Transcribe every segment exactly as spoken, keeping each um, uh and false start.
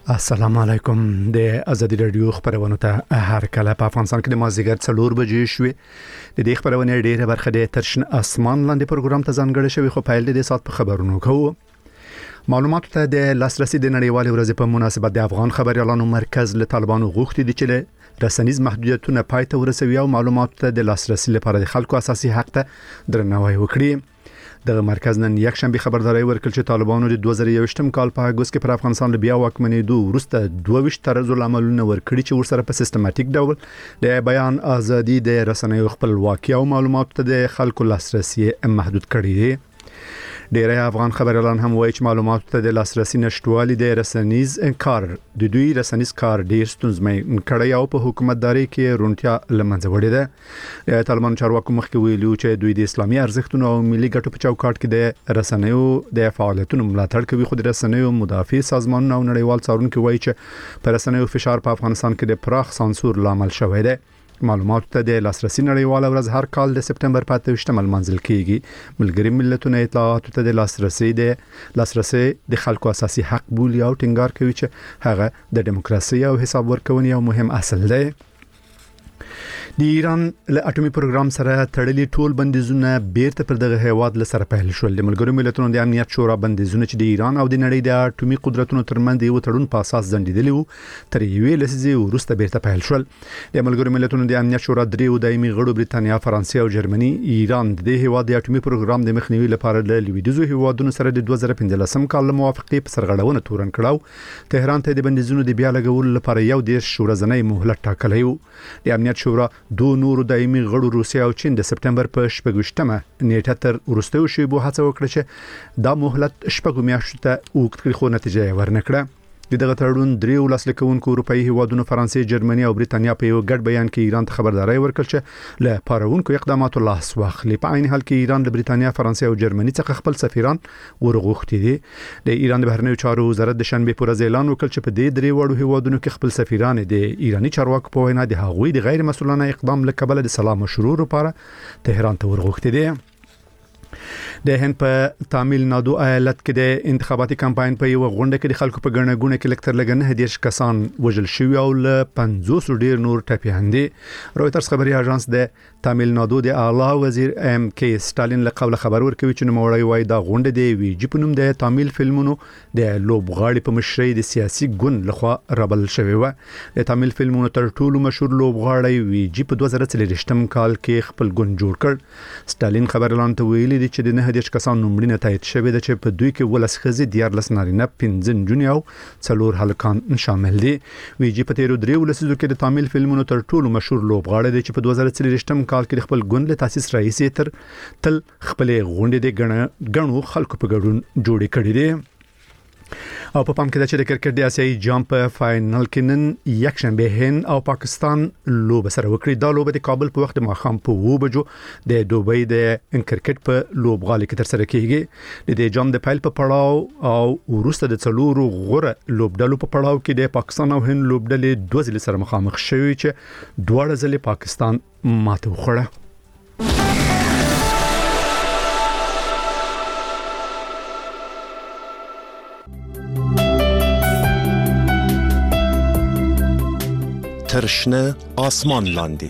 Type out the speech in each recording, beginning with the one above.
السلام علیکم. د ازادي رادیو خبرونه ته هر کله په افغانستان کې د مازیګر څلور بجې شوې. د دې خبرونه ډیره برخه د ترشن اسمان لاندې پروګرام ته ځانګړی شوی، خو پیل د سات په خبرونو کوو. معلومات ته د لاسرسي د نړیوال ورځ په مناسبت د افغان خبريالانو مرکز له طالبانو غوښتي دي چې رسنیز محدودیتونه پای ته ورسوي او معلومات ته د لاسرسي لپاره د خلکو اساسي حق ته درناوی وکړي. د مرکز نن یک شنبه خبرداري ورکړ چې طالبانو د دوه زره یوویشتم کال په اگست کې پر افغانستان له بیا واکمنېدو وروسته دوه ویشت طرز العملونه ورکړي چې ورسره په سیستماتیک ډول د بیان ازادي، د رسنیو خپلواکي او معلوماتو ته د خلکو لاسرسي محدود کړي دي. ډیری افغان خبريالان هم وایي چې معلوماتو ته د لاسرسي نشټوالي د رسنیز کار د دوی رسنیز کار ډیر ستونزمن کړی او په حکومتداري کې رونتیا لمنځه وړي ده. د طالبان چارواکو مخکې ویلي چې دوی د اسلامي ارزښتونو او ملي ګټو په چوکاټ کې د رسنیو د فعالیتونو ملاتړ کوي، خو د رسنیو مدافع سازمانونو او نړیوال څارونکو وایي چې پر رسنیو فشار په افغانستان کې د پراخ سانسور لامل شوی دی. معلوماتو ته د لاسرسي نړیواله ورځ هر کال د سپتمبر په اته ویشتمه منځل کیږي. ملګری ملتونه اطلاعاتو ته د لاسرسي د لاسرسي د خلکو اساسي حق بولي او ټینګار کوي چې هغه د دیموکراسي او حساب ورکونې یو مهم اصل دی. د ایران له اټومي پروګرام سره تړلي ټول بندیزونه بیرته پر دغه هیواد له سره پیل شول. د ملګرو ملتونو د امنیت شورا بندیزونه چې د ایران او د نړۍ د اټومي قدرتونو ترمنځ یو تړون په اساس ځنډیدلی وو تر یوې لسیزې وروسته بیرته پیل شول. د ملګرو ملتونو د امنیت شورا درې دایمي غړو بریتانیا، فرانسې او جرمني ایران د هیواد د اټومي پروګرام د مخنیوي لپاره له لویدیځو هیوادونو سره د دوه زره پنځلسم کال موافقې په سرغړونه تورن کړو. تهران ته د بندیزونو د بیا لګولو لپاره یو دیش ورځنی مهلت ټاکلی وو. د امنیت شورا دوه نورو دایمي غړو روسیا او چین د سپتمبر په شپږویشتمه نیټه تر وروستیو شیبو هڅه وکړه چې دا مهلت شپږ میاشتو ته اوږد کړي، خو نتیجه یې ورنکړه. دغه تړون درې ولسمشر کوونکو اروپאי هیوادونو فرانسې، جرمني او بریتانیا په یو ګډ بیان کې ایران ته خبرداري ورکړه چې له پارونکو اقداماتو لاس واخلي. په عین حال کې ایران د بریتانیا، فرانسې او جرمني څخه خپل سفیران ورغوښتي دي. د ایران د بهرنیو چارو وزارت د شنبه پر ورځ اعلان وکړ چې په دې درې وړو هیوادونو کې خپل سفیران د ایرانی چارواکو په وینا د هغوی د غیر مسؤلانه اقدام له کبله د سلام مشروع لپاره تهران ته ورغوښتي دي. د هند په تامل نادو ایالت کې د انتخاباتي کمپاین په یو غونډه کې د خلکو په ګڼه ګوڼه کې لکتر لګنه هدیش کسان وژل شوی او له پنځوس ډیر نور ټپیان دي. رويټرز خبري اژانس د تامل نادو د اعلی وزیر ام کې ستالین له قبل خبر ورکوي چې نوموړی وایي دا غونډه د وی جی په نوم د تامل فلمونو د لوبغاړي په مشرۍ د سیاسي ګوند لخوا رابل شوی و. د تامل فلمونو تر ټولو مشهور لوبغاړی وی جی په دوه زره څلوېښتم کال کې خپل ګوند جوړ کړ. ستالین خبرلان ته ویلي دي چې د نه دیش کسان نومړي تایید شوی د چې په دوی کې ولس خزي دیارلس نارینه، پنځه نجونې او څلور هلکان شامل دي. وی جی په تیرو درې ولسمو کې د تامل فلمونو تر ټولو مشهور لوبغاړی دی چې په دوه زره څلوېښتم کال کې خپل ګوند له تاسیس راهیسې تر تل خپل غونډې د غنه غنو خلکو په ګډون جوړې کړې دي. او په پام کې د چې د کرکټ د آسیایي جام په فائنل کې نن یک شنبه هند او پاکستان لوب سره وکړي. دا لوب د کابل په وخت ماښام په اوه بجو د دوبۍ د کرکټ په لوبغالي کې تر سره کیږي. د دې جام د پیل په پړاو او وروسته د څلورو غوره لوبډلو په پړاو کې د پاکستان او هند لوبډلې دوه ځلې سره مخامخ شوي چې دواړه ځلې پاکستان ماته وخوړه. ترشنه آسمان لاندې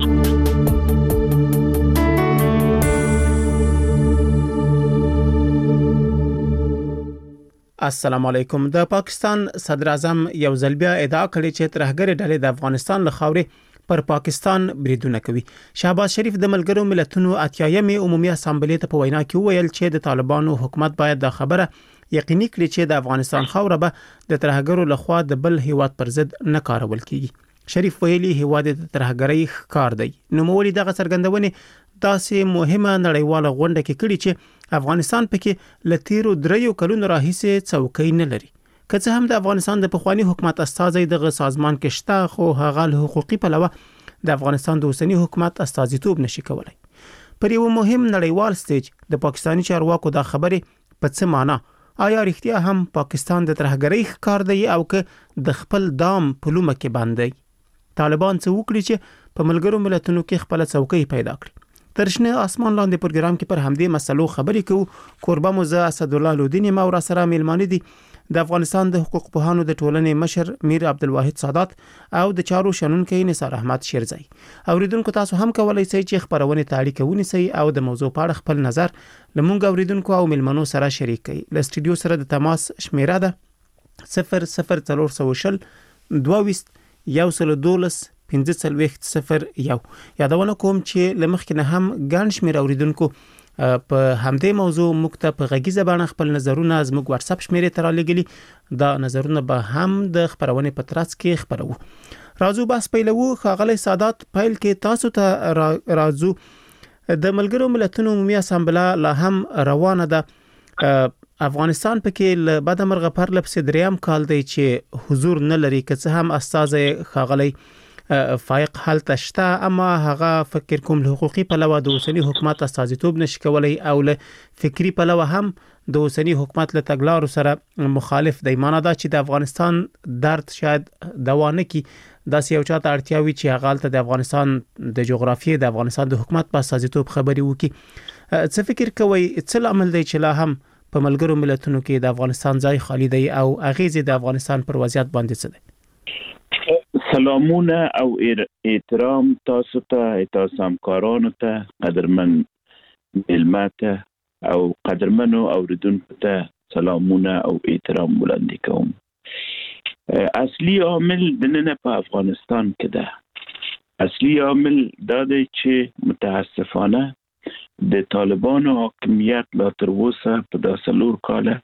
السلام علیکم. د پاکستان صدر اعظم یو ځل بیا ادعا کړې چې ترهګر ډلې د افغانستان له خاورې پر پاکستان بریدونه کوي. شهباز شریف د ملګرو ملتونو اتیایمې عمومي اسامبلې ته په وینا کې ویل چې د طالبانو حکومت باید د خبره یقیني کړي چې د افغانستان خاوره به د ترهګرو لخوا د بل هیواد پر ضد نه کارول کیږي. شریف ویلي هیواد د ترهګرۍ ښکار دی. نوموړي دغه څرګندونې داسې مهمه نړیواله غونډه کې کړي چې افغانستان پکې له تیرو دریو کلونو راهیسې څوکۍ نه لري. که څه هم د افغانستان د پخوانی حکومت استازي دغه سازمان کې شته، خو هغه له حقوقي پلوه د افغانستان د اوسنی حکومت استازیتوب نشي کولای. پر یو مهم نړیوال سټیج د پاکستاني چارواکو دا خبرې په څه معنا؟ آیا رښتیا هم پاکستان د ترهګرۍ ښکار دی او که د خپل دام په لومه کې باندې طالبان څه وکړي چې په ملګرو ملتونو کې خپل څوکۍ پیدا کړي؟ ترشنه آسمان لاندې پروګرام کې پر همدې مسلو خبرې کوو. کوربه مو زه اسدالله لودین ما ور سره میلمانه دي د افغانستان د حقوق پوهانو د ټولنې مشر میر عبدالواحد سادات او د چارو شنونکي نثار احمد شیرزی. اوریدونکو تاسو هم کولای شئ چې خبرونه تاریخ ونیسئ او د موضوع په اړه خپل نظر لمونږ اوریدونکو او ملمنو سره شریک کړئ. ل سټډیو سره د تماس شمیره ده صفر صفر څلور سوه شل دوه ویشت یو سل دولس پنځه څلوېښت صفر یو. یادونه کوم چې لمخکې نه هم ګڼ شمېر اوریدونکو په همدې موضوع موږ ته په غږیزه بڼه خپل نظرونه زموږ واتس اپ شمیرې ته رالیږلي. دا نظرونه به هم د خبرونې په ترڅ کې خبرو. راځو بس پیلو. ښاغلی سادات، پیل کې تاسو ته را راځو. د ملګرو ملتونو عمومي اسامبله لا هم روانه ده. افغانستان پکې له بد مرغه پر لپسې دریم کال دی چې حضور نه لري، که څه هم استازی ښاغلی فایق هلته شته، اما هغه فکر کوم له حقوقي پلوه د اوسنی حکومت استازیتوب نشي کولی او له فکری پلوه هم د اوسنی حکومت له تګلارو سره مخالف دی. معنا دا چې د افغانستان درد شاید دوا نه کی. داسې یو چاته اړتیا وي چې هغه ته د افغانستان د جغرافیې د افغانستان د حکومت په استازیتوب خبري وکړي. څه فکر کوئ څه عمل دی چې لا هم په ملګرو ملتونو کې د افغانستان ځای خالی دی او اغیزې د افغانستان پر وضعیت باندې څه دی؟ سلامونه او احترام تاسو ته، تاسو همکارانو ته، قدرمن ملمته او قدرمنو اوریدونکو ته سلامونه او احترام وړاندې کوم. اصلي عامل د نن په افغانستان کې ده. اصلي عامل دا دی چې متاسفانه د طالبانو حاکمیت لا تر اوسه په دا څلور کاله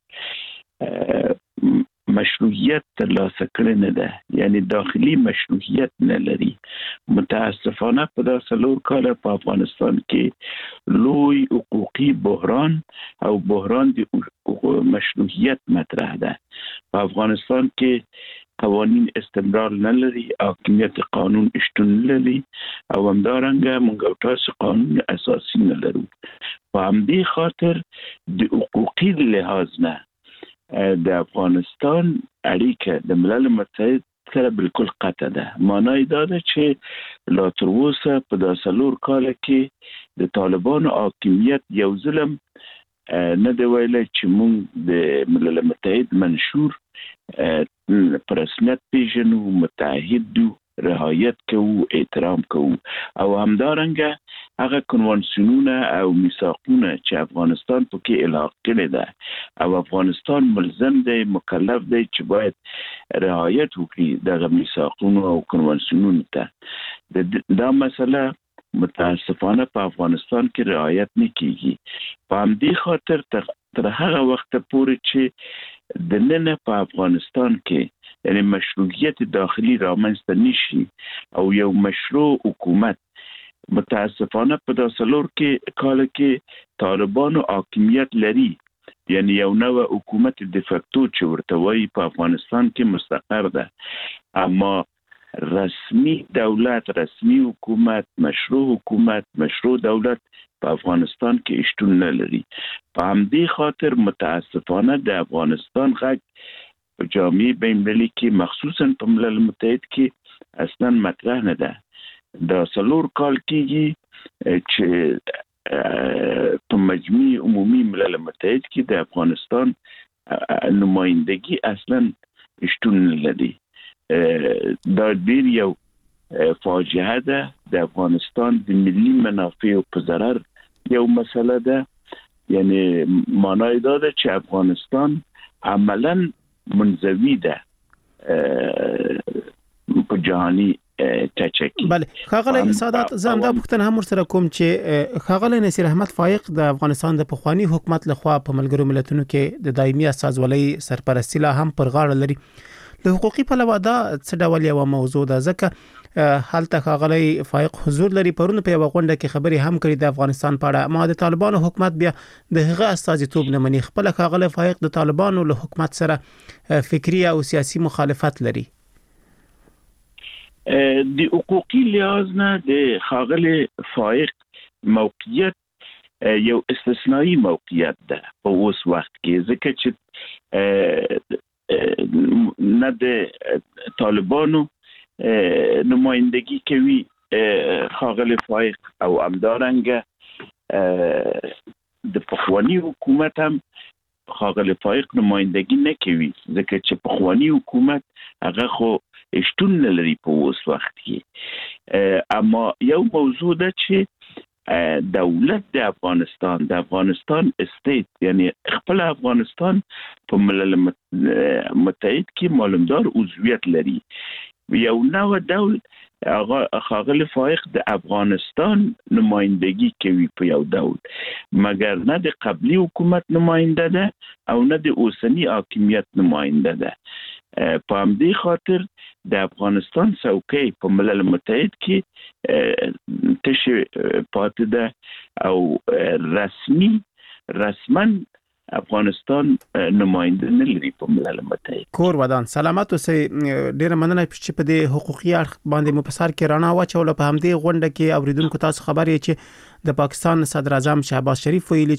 مشروعیت ترلاسه کړی نه ده، یعنی داخلي مشروعیت نه لري. متاسفانه په دا څلور کاله په افغانستان کې لوی حقوقي بحران او بحران د مشروعیت مطرح ده. په افغانستان کې قوانین استمرار نه لري، حاکمیت قانون شتون نه لري او همدارنګه موږ تاسو قانون اساسي نه لرو. په همدې خاطر د حقوقي لحاظ نه د افغانستان اړیکه د ملل متحد سره بالکل قطع ده. معنی دا ده چې لا تر اوسه په دا څلور کاله کې د طالبانو حاکمیت یو ظلم نه دی ویلی چې موږ د ملل متحد منشور پر رسمیت پیژنو، متحد دو، رعایت کوو، احترام کوو او همدارنګه هغه کنوانسیونونه او میثاقونه چې افغانستان پکې الحاق کړی ده او افغانستان ملزم دی، مکلف دی چې باید رعایت وکړي دغه میثاقونو او کنوانسیونونو ته. دا مسله متاسفانه په افغانستان کې رعایت نه کیږي. په همدې خاطر تر هغه وخت پورې چې د نن په افغانستان کې یعنی مشروعیت داخلي رامنځته نشي او یو مشروع حکومت متاسفانه په دا څلور کې کال کې طالبانو حاکمیت لري، یعنی یو نوع حکومت د فکتو چې ورته وایي په افغانستان کې مستقر ده، اما رسمي دولت، رسمي حکومت، مشروع حکومت، مشروع دولت په افغانستان کې شتون نه لري. په همدې خاطر متاسفانه د افغانستان غږ په جامعه بین‌المللي کې مخصوصا په ملل متحد کې اصلا مطرح نه ده. دا څلور کال کېږي چې په مجمع عمومي ملل متحد کې د افغانستان نمایندګي اصلا شتون نه لري. دا ډیر یو فاجعه ده. د افغانستان د ملي منافعو په ضرر یو مسله ده. یعنی معنی دا ده چې افغانستان عملاً منزوی ده په جهاني کچه کې. بله ښاغلی سادات، زه همدا پوښتنه هم ورسره کوم چې ښاغلی نصیر احمد فایق د افغانستان د پخواني حکومت لخوا په ملګرو ملتونو کې د دایمي استازولۍ سرپرستي لا هم پر غاړه لري. له حقوقي پلوه دا څه ډول یو موضوع ده، ځکه هلته ښاغلی فایق حضور لري. پرون په یوه غونډه کې خبرې هم کړې د افغانستان په اړه، اما د طالبانو حکومت بیا د هغه استازیتوب نه مني. خپله ښاغلی فایق د طالبانو له حکومت سره فکري او سیاسي مخالفت لري. د حقوقي لحاظ نه د ښاغلی فایق موقعیت یو استثنایی موقعیت ده په اوس وخت کې، ځکه چې نه د طالبانو نمایندگی کوي ښاغلی فایق او همدارنګه د پخواني حکومت هم خاغلی فائق نمایندگی نکوي، ځکه چې پخوانی حکومت هغه خو اشتون لري په اوس وخت کې. اما یو موضوع ده چې دولت د افغانستان د افغانستان استیت یعنی خپل افغانستان په ملل متحد کې معلومدار عضویت لري. یو نوع ډول هغه خاغلی فائق د افغانستان نمایندگی کوي په یو ډول، مګر نه د قبلی حکومت نماینده ده او نه د اوسنی حاکمیت نماینده ده. په همدې خاطر د افغانستان څوکۍ په ملل متحد کې تشه پاتې ده او رسمي رسما افغانستان نماینده نه لري په ملل متحد. کور ودان سلامت اوسئ. ډیره مننه چې په دې حقوقي اړخ باندې مو په سر کې رانا واچول. په همدې غونډه کې اوریدونکو تاسو خبرې چې د پاکستان صدر اعظم شهباز شریف ویلي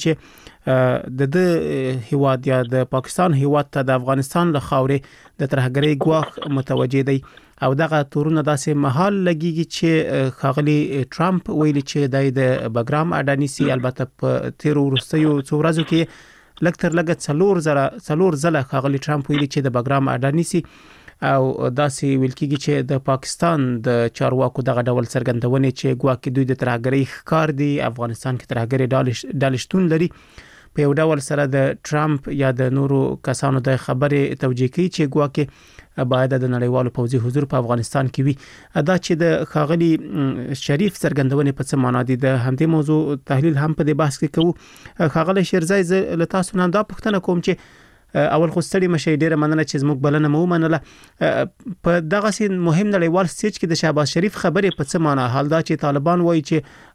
چې د د هیواد یا د پاکستان هیواد ته د افغانستان له خاورې د ترهګرۍ ګواښ متوجه دی او دغه تورونه داسې محل لګیږي چې خاغلی ټرمپ ویلي چې د بګرام اډانیسي البته په تیر وروستیو څو ورځو کې لکتر لګت څلور زره څلور زله خاغلی ټرمپ ویلي چې د بګرام اډانیسي او داسې ویل کېږي چې د پاکستان د چارواکو دغه ډول څرګندونې چې ګواکې دوی د ترهګرۍ ښکار دي افغانستان کې ترهګرۍ ډلې شتون لري په یو ډول سره د ټرمپ یا د نورو کسانو د خبرې توجیه کوي چې ګواکې باید د نړیوالو پوځي حضور په افغانستان کې وي. دا چې د خاغلی شریف څرګندونې په څه معنا دي د همدې موضوع تحلیل هم په دې بحث کې کوو. خاغلی شیرزای زه له تاسو نه دا پوښتنه کوم چې اول خو ستړي مشي، ډیره مننه چې زموږ بلنه مو منله. په دغه سي مهم نړیوال سټیج کې د شهباز شریف خبرې په څه معنا؟ حال دا چې طالبان وایي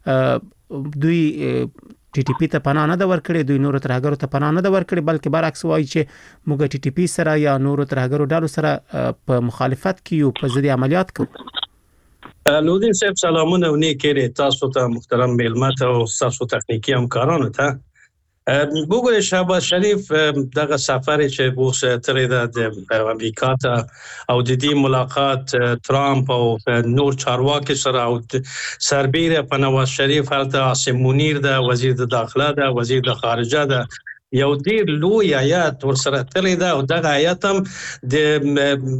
چې دوی ټي ټي پی ته پناه نه ده ورکړې، دوی نورو ترهګرو ته پناه نه ده ورکړې، بلکې برعکس وایي چې موږ ټي ټي پی سره یا نورو ترهګرو ډلو سره په مخالفت کې یو په ضد عملیات کوو. نورالدین صاحب سلامونه و نیکې تاسو ته محترم میلمه ته او تاسو تخنیکی همکارانو ته. بوګو شهباز شریف دغه سفر چې اوس ترې د امریکا ته او د دې ملاقات ترامپ او نور چارواکي سره او سربیره په نواز شریف هلته عاصم منیر ده، وزیر د داخله ده، وزیر د خارجه ده، یو ډیر لوی آیات ورسره تللی ده او دغه آیات هم د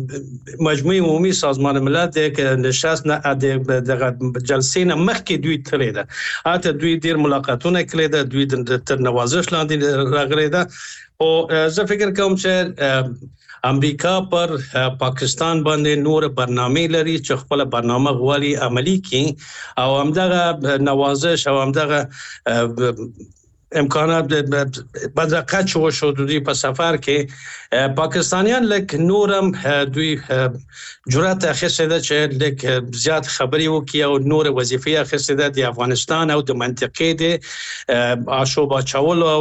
مجموعي عمومي سازمان ملل د نشست نه د دغه جلسې نه مخکې دوی تللی ده. اته دوی ډیر ملاقاتونه کړي ده، دوی تر نوازش لاندې راغلي ده او زه فکر کوم چې امریکا پر پاکستان باندې نور برنامه لري چې خپل برنامه غواړي عملی کړي او همدغه نوازش او همدغه امکانات بدرقه شو شو دوی په سفر کې پاکستانیان لک نورم دوی جرأت اخیسته ده چې لک زیات خبري وکي او نور وظیفه اخیسته ده د افغانستان او د منطقې د آشوب چول او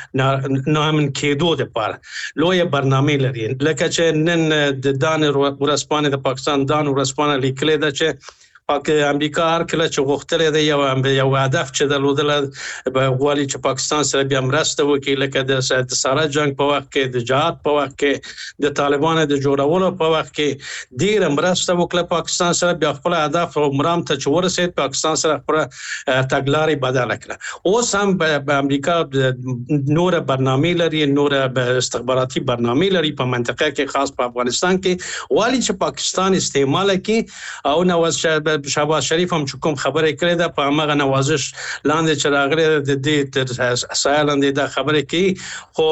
نامن کېدو لپاره لوی برنامه لري. لکه چې نن د دان ورسپانه د پاکستان دان ورسپانه لیکل ده چې پاک امریکا هر کله چې غوښتل دی یو یو هدف چې درلودل غواړي چې پاکستان سره بیا مرسته وکړي، لکه د ساره جنگ په وخت کې، د جهاد په وخت کې، د طالبانو د جوړولو په وخت کې ډیر مرسته وکړه پاکستان سره، بیا خپل هدف او مرام ته چې ورسېد پاکستان سره خپل تګلارې بدل کړه. اوس هم په امریکا نور برنامه لري، نور استخباراتي برنامه لري په منطقه کې، خاص په افغانستان کې غواړي چې پاکستان استعمال کړي او نواز شهباز شریف هم کوم خبره کړې ده په هغه نوازش لاندې چې راغلي د دې تر سایلاندې دا خبره کوي. خو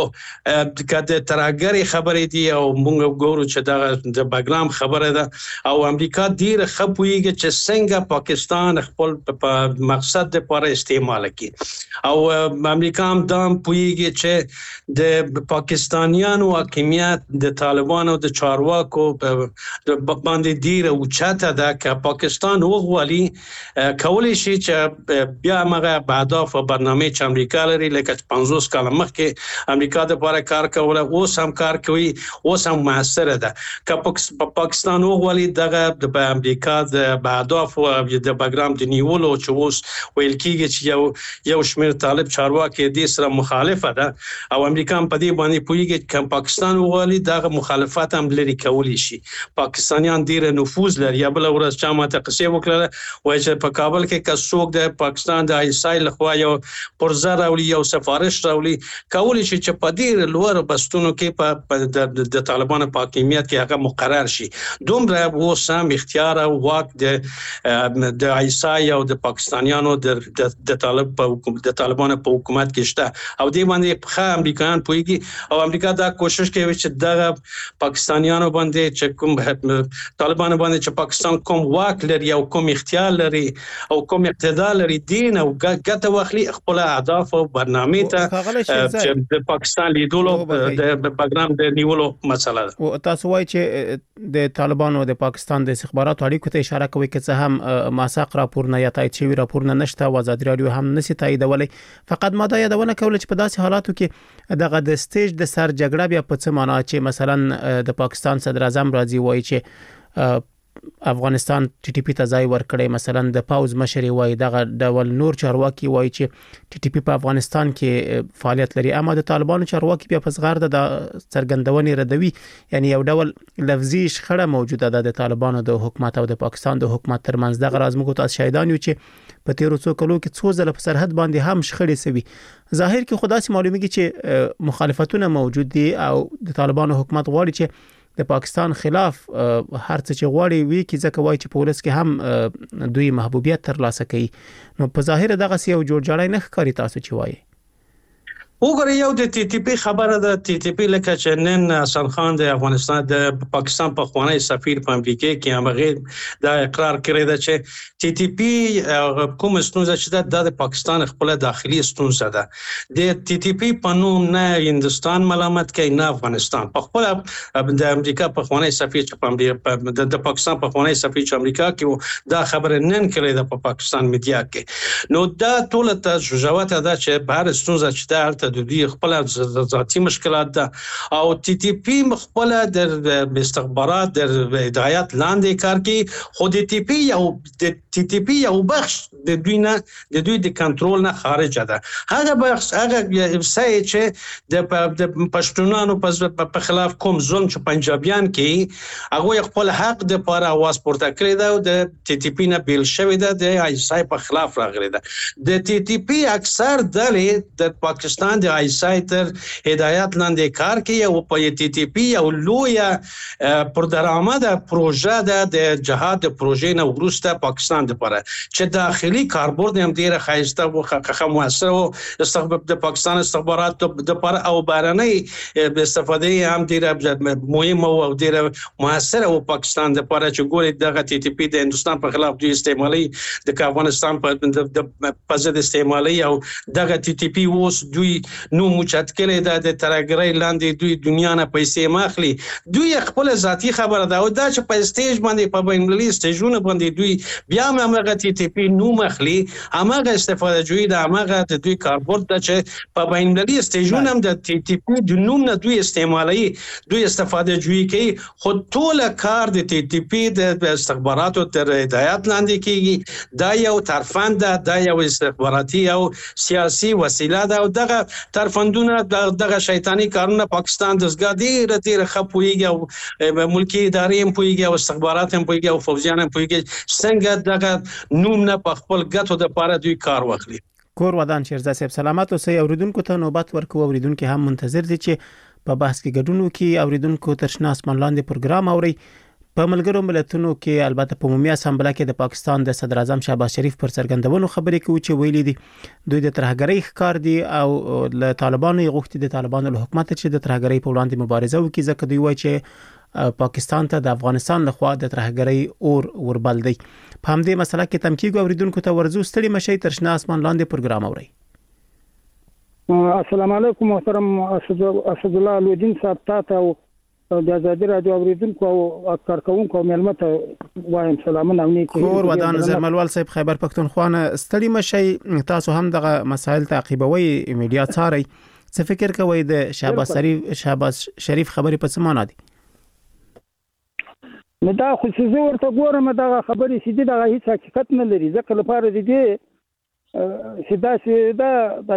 کله ترهګری خبرې دي او موږ ګورو چې دا د بګرام خبره ده او امریکا ډیر خپويږي چې څنګه پاکستان خپل په مقصد لپاره استعمال کړي او امریکا هم دا پويږي چې د پاکستانیانو حاکمیت د طالبانو د چارواکو باندې ډیر اوچته ده چې پاکستان وغواړي کولی شي چې بیا هغه اهداف او برنامه چې امریکا لري لکه پنځوس کال مخکې امریکا د لپاره کار کوله اوس هم کار کوي، اوس هم موثر ده. که پاکستان وغواړي دغه د امریکا د اهداف او د بګرام د نیولو چې اوس ویل کېږي چې یو یو شمېر طالب چارواکي د سره مخالفه ده او امریکا هم په دې باندې پوهیږي چې پاکستان وغواړي دغه مخالفت هم لري کولی شي. پاکستانیان ډیر نفوذ لري. بل ورځ چې ماته توصيه وکړه وایي چې په کابل کې کڅوک د پاکستان د ایسای لخوا یو پرزه راولي یو سفارش راولي کولی شي چې په ډیر لوړ بستونو کې په د طالبانو په حاکمیت کې هغه مقرر شي دومره وو سم اختیار او واک د د ایسای او د پاکستانیانو د د طالب په د طالبانو په حکومت کې شته او دې باندې په امریکایان پويږي او امریکا دا کوشش کوي چې دغه پاکستانیانو باندې چې کوم طالبانو باندې چې پاکستان کوم واک لري او کوم اختیار لري او کوم اقتدار لري دین او ګټه واخلي خپل اهداف او برنامه ته چې د پاکستان لیدلو د پروګرام د نیولو مسله ده او تاسو وایي چې د طالبانو د پاکستان د استخباراتو اړیکو ته اشاره کوي چې هم ماساق راپور نه یا تایید شوی راپور نه نشته او آزادي رادیو هم نسی تاییدولای فقط ما دا یادونه کوله چې په داسې حالاتو کې دغه د سټیج د سر جګړه بیا په څه معنا چې مثلا د پاکستان صدر اعظم راځي وایي چې افغانستان ټي ټي پی ته ځای ورکړي مثلا د پاوز مشري وایي دغه ډول نور چارواکي وایي چې ټي ټي پی په افغانستان کې فعالیت لري اما د طالبانو چارواکي بیا په صغار د څرګندونې ردوي یعنی یو ډول لفظي شخړه موجوده ده د طالبانو د حکومت او د پاکستان د حکومت ترمنځ دغه راز موږ تاسو شاهدان یو چې په تیرو څو کلو کې څو ځله په سرحد باندې هم شخړې سوي ظاهر کې خدای سي معلومیږي چې مخالفتونه موجود دي او د طالبانو حکومت غواړي چې د پاکستان خلاف هر څه چې غواړي وی کی ځکه وای چې پولیس کې هم دوی محبوبیت ترلاسه کوي نو په ظاهر دغه سی او جوړ جاړی نه ښکاری تاسو چې وایي وګوره یو د ټي ټي پی خبره ده ټي ټي پی لکه چې نن حسن خان د افغانستان د پاکستان په خوانی سفیر په امریکا کې هغه دا اقرار کړی دی چې ټي ټي پی کوم ستونزه چې د پاکستان خپل داخلي ستونزه ده د ټي ټي پی په نوم نه هندستان ملامت کوي نه افغانستان په خپل د امریکا په خوانی سفیر چې د پاکستان په خوانی سفیر چې امریکا کې دا خبره نن کړی ده په پاکستان میډیا کې نو دا ټول ته جوجوات ده چې بهر ستونزه چې دا د دوی خپل ذاتي مشکلات ده او ټي ټي پی خپل د استخبارات د هدایت لاندې کار کوي خو د ټي پی یو د ټي ټي پی یو بخش د دوی نه د دوی د کنټرول نه خارج ده هغه بخش هغه څه چې د پښتونانو په خلاف کوم ظلم چې پنجابیان کوي هغه خپل حق د لپاره आवाज پورته کړی ده او د ټي ټي پی نه بیل شوی ده د ایسای په خلاف راغلی ده د ټي ټي پی اکثر ډلې د پاکستان د ایسای تر هدایت لاندې کار کوي او په ټي ټي پی او لویا پردرآمده پروژه ده د جهاد پروژې نه ورسته پاکستان لپاره چې داخلي کاربورد هم ډیره خایسته او خخه موثر او استخبار د پاکستان استخبارات د لپاره او بارنۍ استفاده هم ډیره مهمه او ډیره موثر او پاکستان لپاره چې ګوري دغه ټي ټي پی د هندستان په خلاف دوی استعمالي د افغانستان په په ضد استعمالي او دغه ټي ټي پی اوس دوی نو موچت کړي د ترګرۍ لاندې دوی دنیا نه پیسې ماخلي دوی خپل ذاتی خبره ده او دا چې په سټیج باندې په بینالمللي سټیجونو باندې دوی بیا هم هغه ټي ټي پی نو مخلي هغه استفاده جوړي د هغه د دوی کاربورد ده چې په بینالمللي سټیجونو هم د ټي ټي پی د نوم نه دوی استعمالي دوی استفاده جوړي کوي خو ټول کار د ټي ټي پی د استخباراتو تر هدایت لاندې کیږي دا یو ترفند ده دا یو استخباراتي او سیاسي وسیله ده او دغه ترفندونه دغه شیطانی کارونه پاکستان دزګا ډیره ډیره خپويږي او ملکی ادارې هم پويږي او استخبارات هم پويږي او فوجیان هم پويږي څنګه دغه نوم نه په خپل ګټو د لپاره دوی کار واخلي کور ودان شیرزا صاحب سلامات اوسئ اوریدونکو ته نوبت ورکو اوریدونکو هم منتظر دي چې په بحث کې ګډون وکړي اوریدونکو ترشنا اسمان لاندې پروګرام اوري په ملګرو ملتونو کې البته په عمومي اسامبله کې د پاکستان د صدر اعظم شهباز شریف پر څرګندونو خبرې کوي چې ویلي دي دوی د ترهګرۍ ښکار دي او له طالبانو غوښتي د طالبانو له حکومت چې د ترهګرۍ په وړاندې مبارزه وکړي ځکه دوی وایي چې پاکستان ته د افغانستان لخوا د ترهګرۍ اور وربل دی په همدې مسله کې تمکیګ اوریدونکو ته ورزو ستړي مشي ترشنا اسمان لاندې پروګرام اوري السلام علیکم محترم اسد الله الودین صاحب تاسو د آزادي رادیو اوریدونکو او کارکونکو ملمت وایم سلامونه او نیکی کور ودان زرملوال صاحب خیبر پختونخوا ستړي مشي تاسو هم دغه مسائل تعقیبوي میډیا څاري څه فکر کوي د شهباز شریف شهباز شریف خبرې په څه معنا دي نو دا خو څه ورته ګورم دا خبرې چې دا هیڅ حقیقت نه لري ځکه لپاره دي سیدا سیدا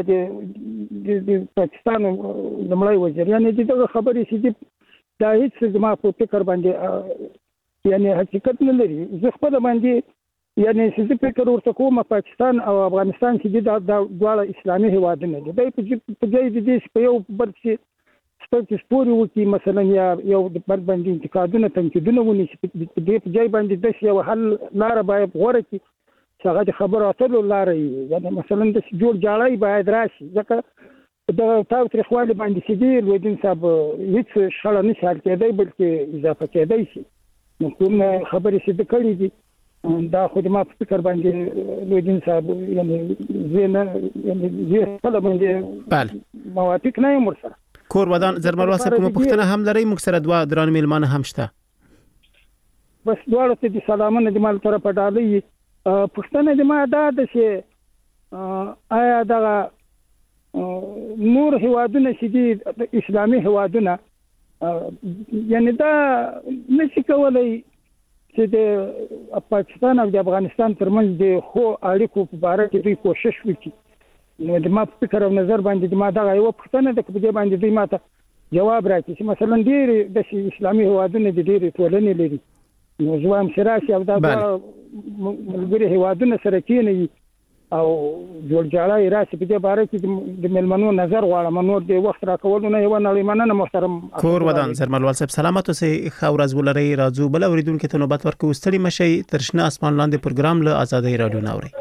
د پاکستان د ملای وزیر یعنی دغه خبرې چې دا هیڅ زما په فکر باندې یعنی حقیقت نه لري زه خپل باندې یعنی چې فکر ورته کوم پاکستان او افغانستان چې د دواړه اسلامي هیوادونه دي د په ځای د دې په یو بل کې سپورت سپوري وکي مثلا یا یو د بل باندې انتقادونه تنقیدونه ونی چې د دې په ځای باندې د یو حل لار باید غوړه کی چې هغه د خبرو اترو لار یعنی مثلا د جوړ جاړی باید راشي ځکه د تاسو خپل باندې چې دی لودین صاحب هیڅ شړه نه شال کېدای بلکې اضافه کېدای شي نو کوم خبرې چې د کړې دي دا خو د ما په فکر باندې لودین صاحب یعنی زه نه یعنی زه خپل باندې بله موافق نه یم ورسره کور ودان زرمروال صاحب کوم پښتنه هم لري موږ سره دوا دران میلمانه هم شته بس دواړو ته د سلامونه د مال طرف ډالۍ پښتنه د ما دا د چې آیا دا نور هیوادونه چې دي اسلامي هیوادونه یعنی دا نشي کولای چې د پاکستان او د افغانستان ترمنځ د خو اړیکو په اړه کې دوی کوشش وکړي نو د ما په فکر او نظر باندې د ما دغه یو پښتنه د کبه باندې دوی ماته جواب راکړي چې مثلا ډېر د اسلامي هیوادونو د ډېر ټولنې لري نو ځوام شراشي او دا ملګری هیوادونه سره کېني او جوړ جاړی راشي په دې باره کې د ملمنو نظر غواړم نو د وخت راکولو نه یو نړۍ مننه محترم کور ودان زرمروال صاحب سلامت اوسې خورز ولري راځو بل اوریدونکو ته نوبت ورکو ستړي مشي ترشنه اسمان لاندې پروګرام له آزادۍ رادیو ناوري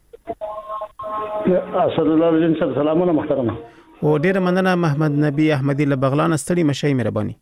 اسد الله الدین صاحب سلامونه محترم او ډیر مننه محمد نبی احمدی له بغلان ستړي مشي مهرباني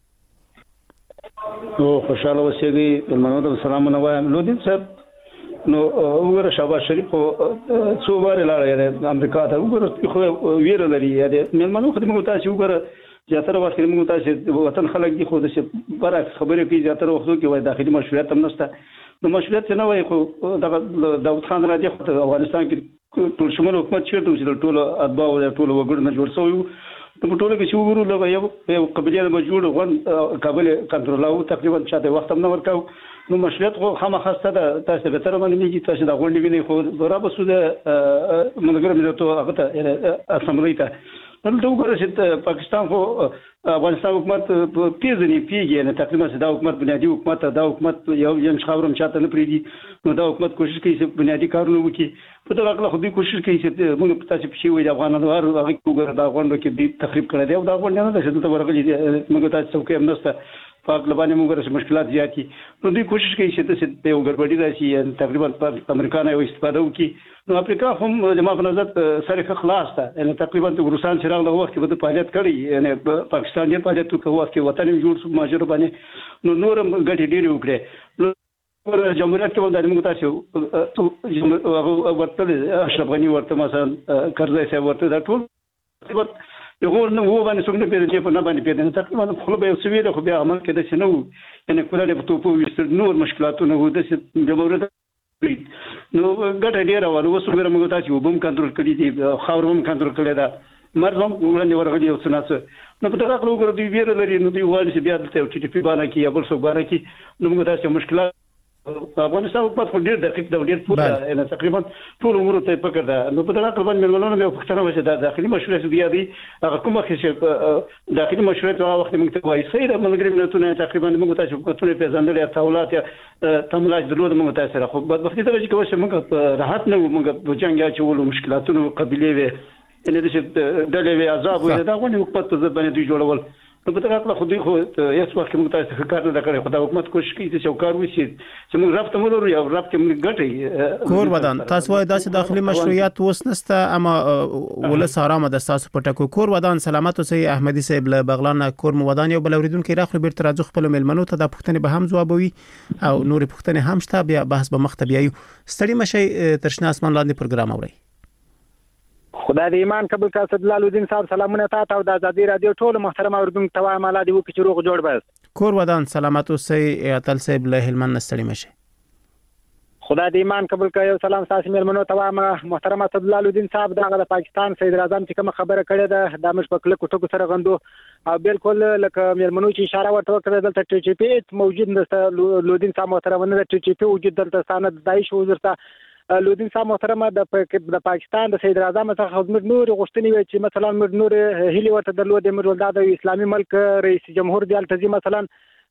او خوشاله اوسئ ملمنو ته سلامونه وایم لودین صاحب نو وګوره شهباز شریف څو واره لاړ یعنی امریکا ته وګوره خو ویره لري یعنی ملمنو خدمت تاسو وګوره زیاتره وخت موږ تاسو وطن خلک دي خو د برعکس خبرې کوي زیاتره وختو کې وای داخلي مشروعیت هم نشته نو مشروعیت نه وای خو د داوود خان راځي خو افغانستان کې ټول شمول حکومت چیرته چې ټول اتباع او ټول وګړو نه جوړ شوی په ټولو کې چې وګورو لږ یو یو قبیله موجود غون کابل کنټرول تقریبا چاته وخت هم نه ورکاو نو مشروعیت خو خامخاسته ده تاسو به تر باندې میږي تاسو دا غونډې ویني خو را به سوده منګر مې ته هغه ته اسمبلی ته نو دا وګورئ چې پاکستان خو افغانستان حکومت پیژني پیږي نه تقریبا دا حکومت بنیادی حکومت دا حکومت یو یم خبرم چاته نه پریدي نو دا حکومت کوشش کوي چې بنیادی کارونه وکړي په دا خپل خو دې کوشش کوي چې موږ تاسو په شی وي د افغانانو هغه وګوره دا غونډه کې دې تخریب کړی دی او دا غونډه نه ده چې ته ورغلي موږ تاسو څوک هم نشته پاک لبانې موږ سره مشکلات زیات دي نو دوی کوشش کوي چې تاسو یو ګډوډي راشي تقریبا په امریکا نه یو استفاده وکړي نو افریقا هم د ما په نظر سره خلاص ده یعنی تقریبا د روسان چراغ له وخت په فعالیت کړی یعنی پاکستان یې فعالیت کوي وخت کې وطن جوړ شو ماجر باندې نو نور غټي ډېری وکړي نو جمهوریت کې د موږ تاسو هغه ورته اشرف غنی ورته مثلا کرزی صاحب ورته دا ټول یو نو و باندې څنګه پیدا چې په نه باندې پیدا نه تقریبا خپل به سویره خو بیا عمل کېد چې نو یعنی کله په توپو وستر نور مشکلاتونه وو د جمهوریت نو ګټه ډیره ول اوس وګوره موږ تاسو وبم کنټرول کړی دي خاور هم کنټرول کړی دا مرزم وړاندې ورغلی او څنګه نو په دغه وګوره دی ویره لري نو دی وایي چې بیا د ټي ټي پی باندې کې یا بل څه باندې کې نو موږ تاسو مشکلات افغانستان حکومت خو ډیر دقیق دی ډیر پوره نه تقریبا ټول امور ته پکړه ده نو په دغه قربان ملمنونو مې پښتنه وشه د داخلي مشروعیت دی دی هغه کومه چې داخلي مشروعیت هغه وخت موږ ته وایي خیر ملګری ملتونه تقریبا موږ تاسو په ټول پیژندل یا تولات یا تملاج درلود موږ تاسو خو بعد وخت ته چې کوم موږ راحت نه موږ په جنگ اچولو مشکلاتونو قبيله وي ان دې چې دلې وي عذاب وي دا غوښنه حکومت ته باندې دوی جوړول نو په دغه خپل خو دوی خو هیڅ وخت موږ تاسو کار نه کړی خدای حکومت کوشش کوي چې یو کار وشي چې موږ رابطه مولو یا رابطه موږ ګټي کور ودان تاسو وایي داسې داخلي مشروعیت اوس نسته اما ولس آرام ده تاسو په ټکو کور ودان سلامت اوسئ احمدي صاحب له بغلان کور مو ودان یو بل اوریدونکو راخلو بیرته راځو خپل ملمنو ته د پښتنې به هم جوابوي او نور پښتنې هم شته بیا بحث به مخ ته بیایو ستړي مشي ترشنه اسمان لاندې پروګرام اوري خدای دې ایمان قبول کړه صد الله الدین صاحب سلامونه تاسو او د آزادۍ رادیو ټول محترم اوریدونکو ته وایم الله دې وکړي چې روغ جوړ بس کور ودان سلامت اوسئ اتل صاحب له هلمند نستړي مشي خدای دې ایمان قبول کړه یو سلام تاسو مېلمنو ته وایم محترم صد الله الدین صاحب د پاکستان صدر اعظم چې کوم خبره کړې ده د مش په کله کوټو سره غندو او بالکل لکه مېلمنو چې اشاره ورته وکړه دلته ټي ټي پی موجود نشته لودین صاحب محترم نه ټي ټي پی وجود دلته سند دای شو ورته لودین صاحب محترم د پاکستان د صدر اعظم څخه خدمت نور غوښتنې وي چې مثلا نور هلي ورته درلود د اسلامي ملک رئیس جمهور دی التزام مثلا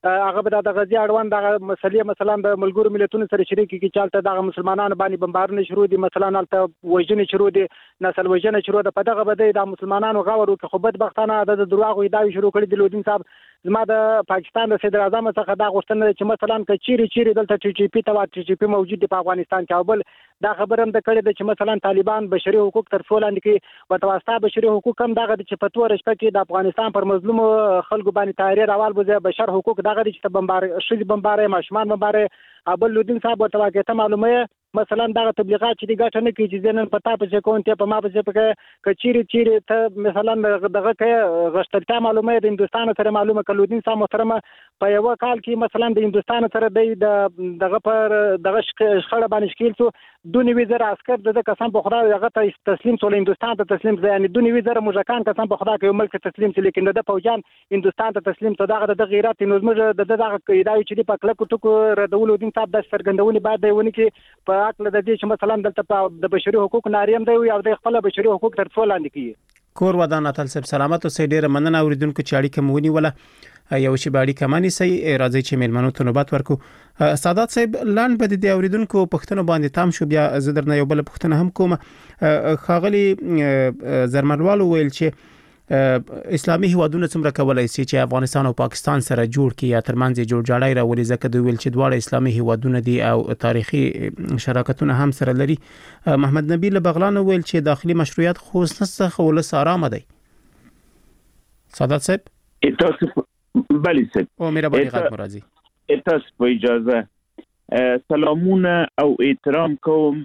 هغه به د غزي اړوند د مسلې مثلا د ملګرو ملتونو سره شریک کی چالتہ د مسلمانانو باندې بمبارونه شروع دي مثلا الته وژنې شروع دي نسل وژنې شروع ده په دغه بده د مسلمانانو غوړو کې خو بدبختانه د دروغ ادعای شروع کړي د لودین صاحب زما د پاکستان د صدر اعظم څخه دا غوښتنه چې مثلا کچيري چيري دلته ټي جي پی ته ټي جي پی موجود دی په افغانستان کې او بل دا خبره هم د کړي د چې مثلا طالبان بشري حقوق تر څو لاندې کې وتواسطه بشري حقوق هم دغه چې په تور شپه کې د افغانستان پر مظلوم خلکو باندې تحریر اول بوزه بشر حقوق دغه چې بمبار شې بمبارې ماشومان بمبارې ابل لودین صاحب ورته واقعیت معلومه مثلا دا تبلیغات چې دی ګټه نه کوي چې نن پتا په څه کوم ته په ما په څه په کچيري چيري ته مثلا دغه کې غشتلتا معلومه د هندستان سره معلومه کلودین صاحب محترمه په یو کال کې مثلا د هندستان سره د دغه پر دغه شخړه باندې شکیل شو دونی وزیر عسكر د قسم په خدای دغه تسلیم شول هندستان ته تسلیم ځای یعنی دونی وزیر مجکان قسم په خدای کې ملک تسلیم شول لیکن د فوجان هندستان ته تسلیم ته دغه د غیرت نظم د دغه ادارې چې په کلکو ټکو ردول دین صاحب د سرګندونې بعد دیونه کې په عقل د دې چې مثلا دلته د بشري حقوق ناریم دی او د خپل بشري حقوق تر څو لاندې کیږي کور ودان اتل صاحب سلامت او سي ډیره مننه اوریدونکو چې اړیکه مونی ولا یو شی باندې کمانی سي راځي چې میلمنو ته نوبت ورکو سادات صاحب لاند بد دي اوریدونکو پښتنو باندې تام شو بیا زدرنه یو بل پښتنه هم کوم خاغلی زرمنوالو ویل چې اسلامي هیوادونه څومره کولای شي چې افغانستان او پاکستان سره جوړ کړي یا ترمنځ جوړ جاړی راولي ځکه دوی ویل چې دواړه اسلامي هیوادونه دي او تاریخي شراکتونه هم سره لري محمد نبی له بغلان ویل چې داخلي مشروعیت خو څه ولس آرام دی سادات صاحب تاسو بلی صاحب او مهرباني غږ مرضی تاسو په اجازه سلامونه او احترام کوم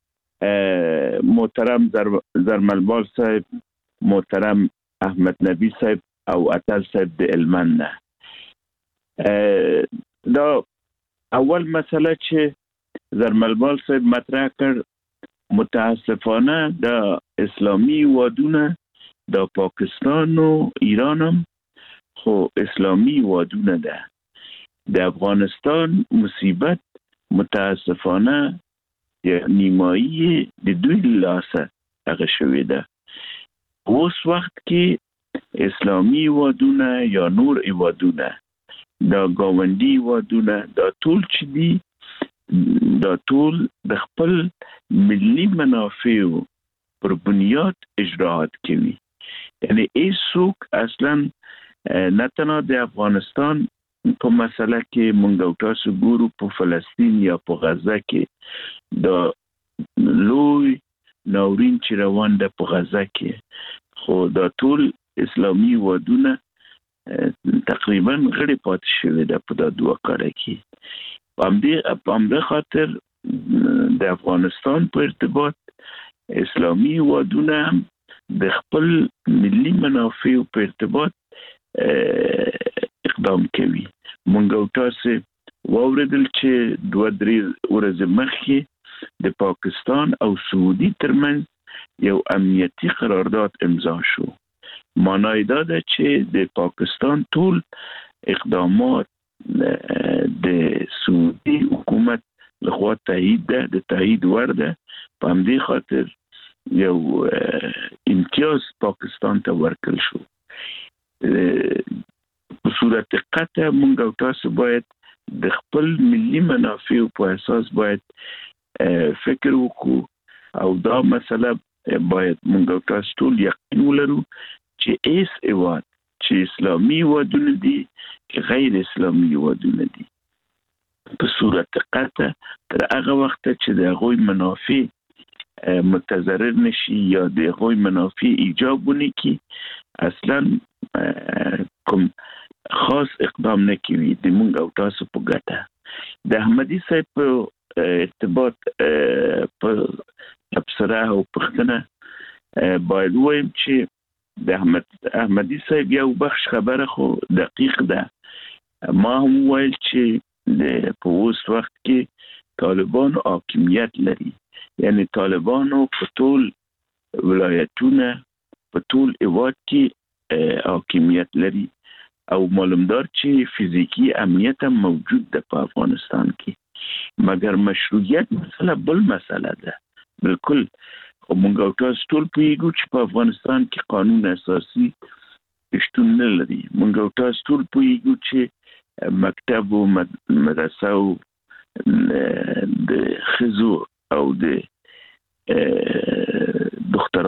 محترم زرملبال صاحب محترم احمد نبی صاحب او اتل صاحب د علمانه دا اول مسله چې زرملبال صاحب مطرح کړ متاسفانه د اسلامي وادونه د پاکستان او ایران هم خو اسلامي وادونه ده د افغانستان مصیبت متاسفانه نیمایی د دوی لاسه هغه شوې ده اوس وخت کې اسلامي وادونه یا نور وادونه دا گاونډي وادونه دا ټول چې دي دا ټول د خپل ملي منافعو پر بنیاد اجراات کوي یعنی ایسوک اصلا نه تنها د افغانستان په مسله کې مونږ او تاسو ګورو په فلسطین یا په غزه کې دا لوی ناورین چې روان ده په غزه کې خو دا ټول اسلامي وادونه تقریبا غړي پات شوی ده په دا دوه کال کې په همدې په همدې خاطر د افغانستان په ارتباط اسلامي وادونه د خپل ملي منافع په ارتباط اقدام کوي مونږ او تاسو واوریدل چې دوه درې ورځې مخکې د پاکستان او سعودي ترمنځ یو امنیتي قرارداد امضا شو معنی دا ده چې د پاکستان ټول اقدامات د سعودي حکومت لخوا تایید ده د تایید ورده په همدې خاطر یو امتیاز پاکستان ته ورکړل شو په صورت قطع مونږ او تاسو باید د خپل ملي منافع په اساس باید فکر وکړو او دا مسله باید مونږ تاسو ټول یقین ولرو چې ایس ایواد چې اسلامي ودونه دي غیر اسلامي ودونه دي په صورت قطع تر هغه وخت چې د غوي منافع متضرر نشي یا د غوي منافع ایجاب ونکي اصلا کوم خاص اقدام نه کوي د مونږ او تاسو په ګټه د احمدي صاحب ارتباط په تبصره او پښتنه باید وایم چې د احمد احمدي صاحب یو بخش خبره خو دقیق ده ما هم ویل چې د په اوس وخت کې طالبان حاکمیت لري یعنی طالبانو په ټول ولایتونه په ټول ایواد کې حاکمیت لري او معلومدار چې فزیکی امنیت هم موجود ده په افغانستان کې مگر مشروعیت مسله بل مسله ده بالکل خو مونږ او تاسو ټول پیږو چې په افغانستان کې قانون اساسي شتون نه لري مونږ او تاسو ټول پیږو چې مکتب او مدرسه او د خزو او د دختران